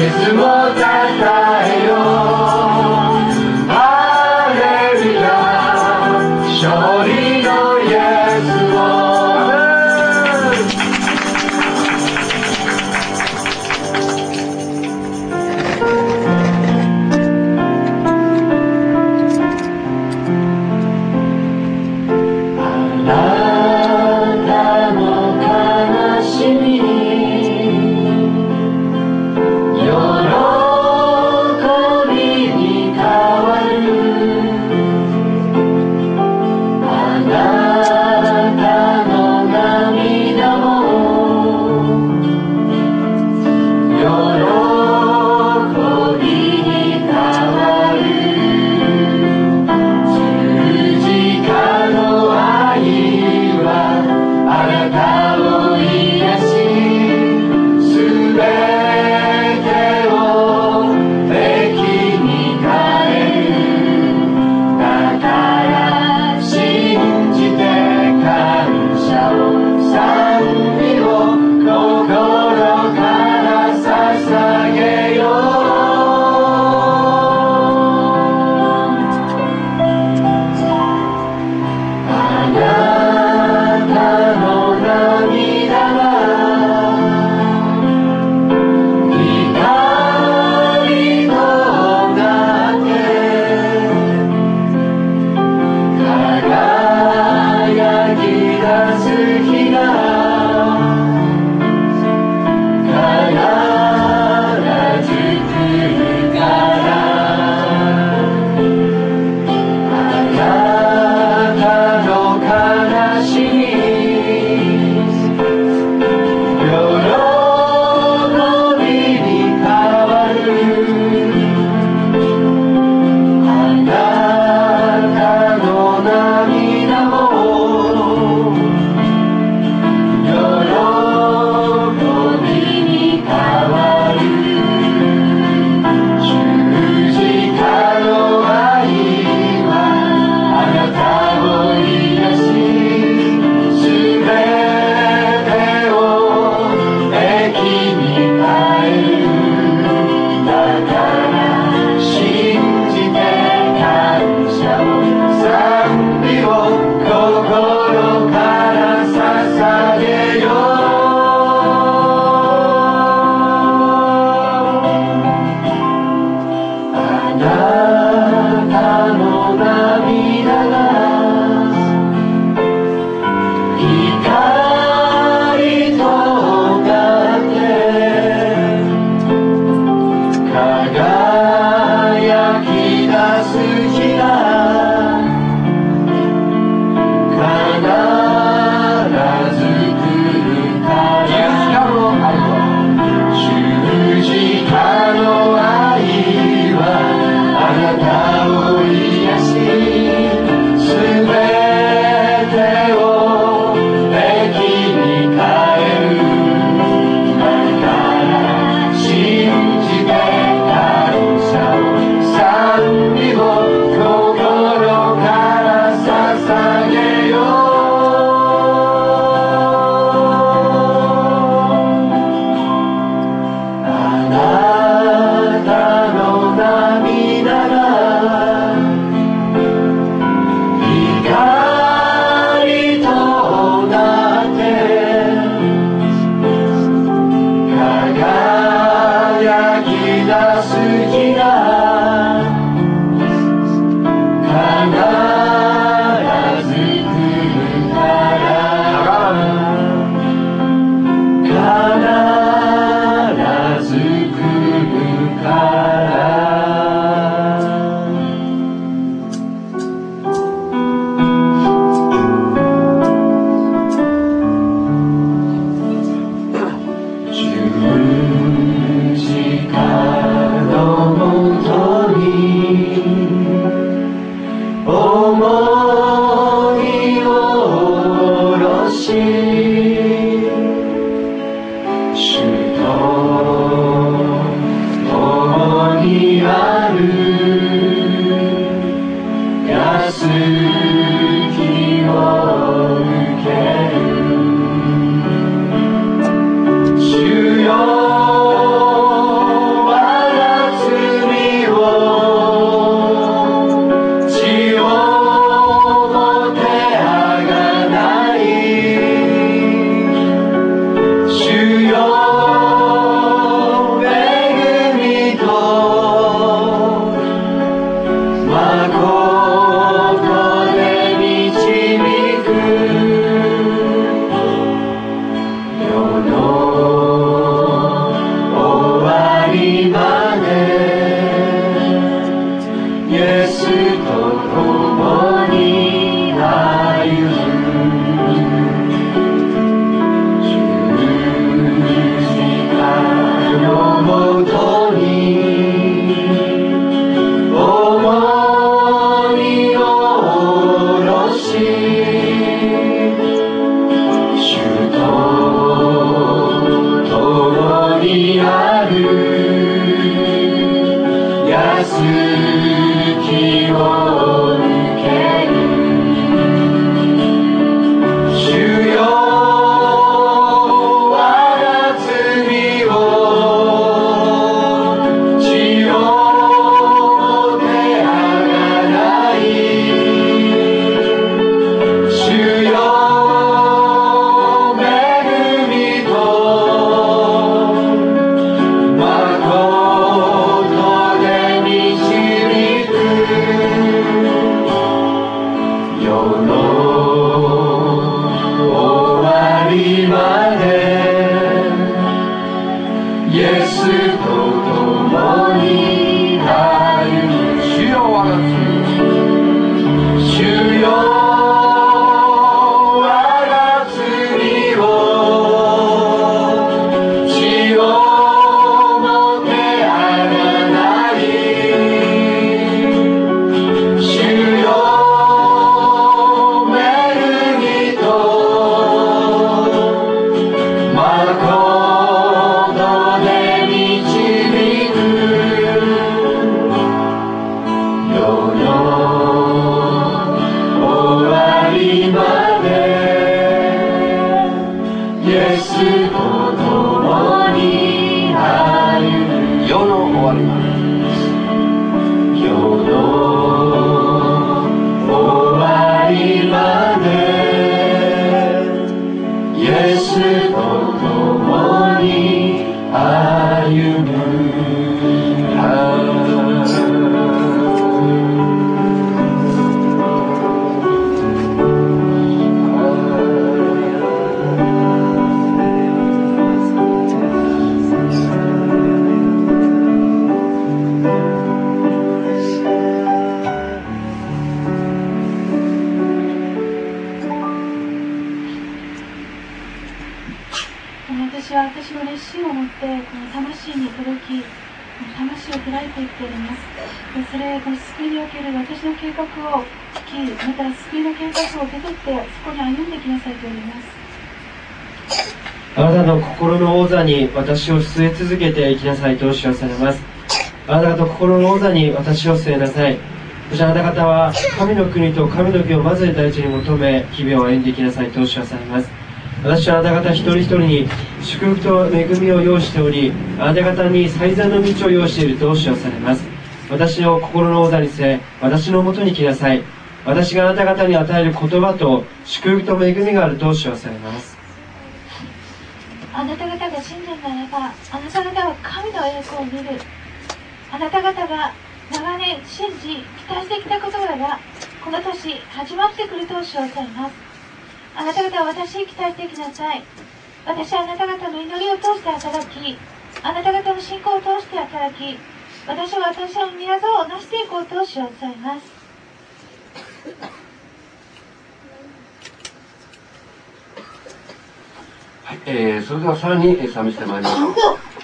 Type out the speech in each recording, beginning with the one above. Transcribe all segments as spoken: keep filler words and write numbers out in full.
スをたたえよう。ハレルヤ、勝利のイエスを。喜び私を据え続けていきなさいとお知らされます。あなた方心の王座に私を据えなさい。そしてあなた方は神の国と神の義をまず第一に求め日々を歩んでいきなさいとお知らされます。私はあなた方一人一人に祝福と恵みを用意しており、あなた方に最善の道を用意しているとお知らされます。私を心の王座に据え、私のもとに来なさい。私があなた方に与える言葉と祝福と恵みがあるとお知らされます。 あなた方が信じるならば、あなた方は神の栄光を見る。あなた方が長年信じ期待してきたことがこの年始まってくるとお知らされます。あなた方は私に期待してきなさい。私はあなた方の祈りを通して働き、あなた方の信仰を通して働き、私は私の宮沢を成していこうとお知らされます。 はい、えー、それではさらに賛美してまいりましょう。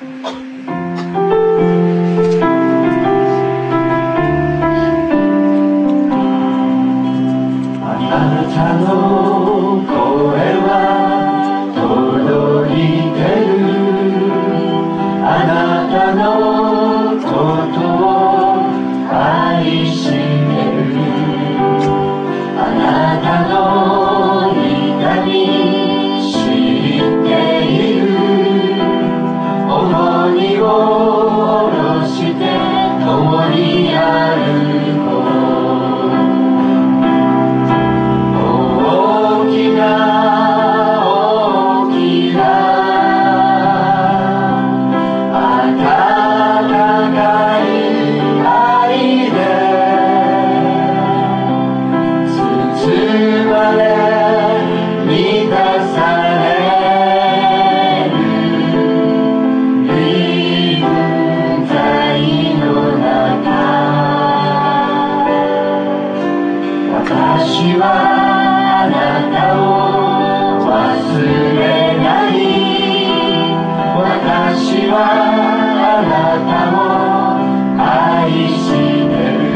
あなたの声は届いてる。あなたのことを愛してる。あなたの痛み重荷を下ろして共に歩こう。大きな大きな温かい愛で包まれ満たされ私はあなたを忘れない。私はあなたを愛してる。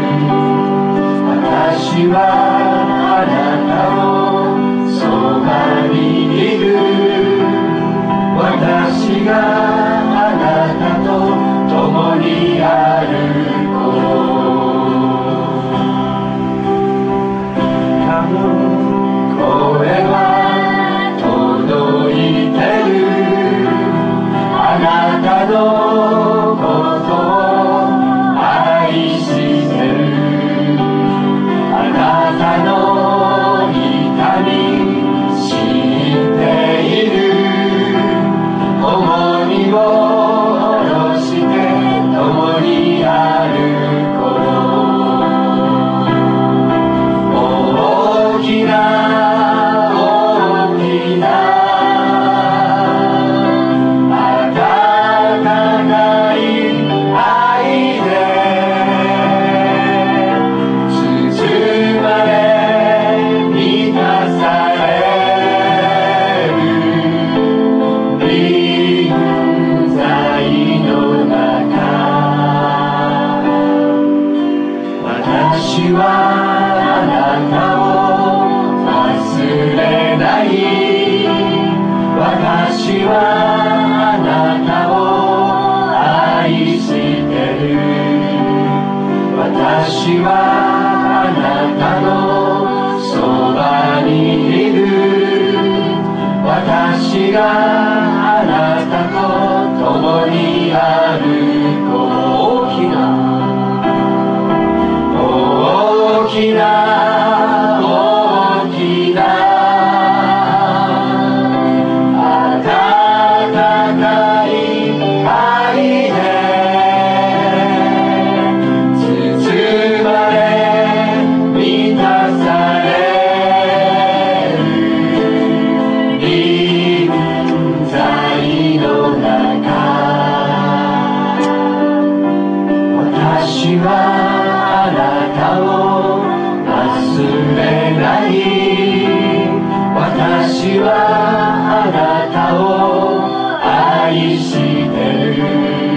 私はあなたをそばにいる。私があなたたのことを愛してる。あなたの痛み知っている。重荷を下ろして共に歩こう。大きな大きな私はあなたを忘れない。私はあなたを愛してる。私はあなたのそばにいる。私があなたと共に歩こう。大きな大きな大きな温かい愛で包まれ満たされる臨在の中。私はあなたを忘れない。私はあなたを愛してる。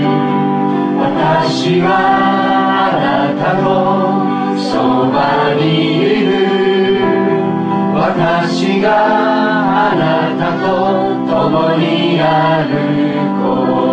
私はあなたのそばにいる。私があなたと共に歩こ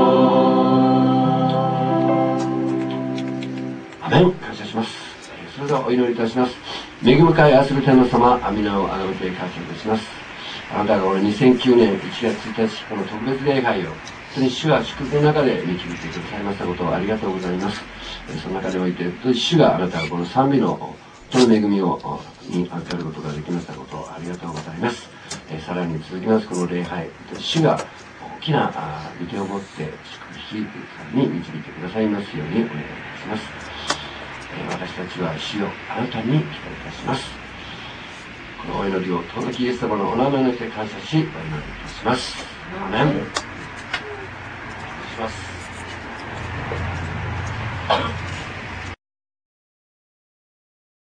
う。アメン。感謝します。それではお祈りいたします。恵み深い愛する天の様、皆をあがめて感謝いたします。あなたがこのにせんきゅうねんいちがつついたち、この特別礼拝を本当に主が祝福の中で導いてくださいましたことをありがとうございます。その中でおいて本当に主があなたがこの賛美のこの恵みをに預かることができましたことをありがとうございます。さらに続きますこの礼拝、主が大きな御手を持って祝福に導いてくださいますようにお願いいたします。私たちは主よあなたに期待いたします。このお祈りを尊きイエス様のお名前によって感謝しお祈りいたします。アメン。お願いします。